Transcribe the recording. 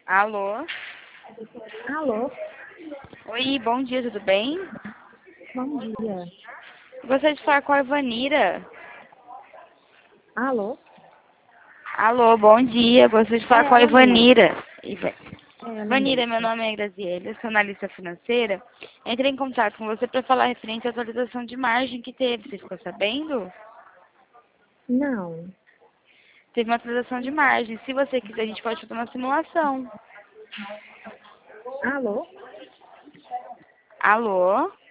Alô? Alô, Oi, bom dia, tudo bem? bom dia. Gostaria de falar com a Ivanira. Alô? Alô, bom dia, gostaria de falar com a Ela mesmo. Ivanira. Ela Ivanira, meu mesmo. nome é Graziela, sou analista financeira. Entrei em contato com você para falar referente à atualização de margem que teve, você ficou sabendo? Não. Teve uma atualização de margem. Se você quiser, a gente pode fazer uma simulação. Alô? Alô?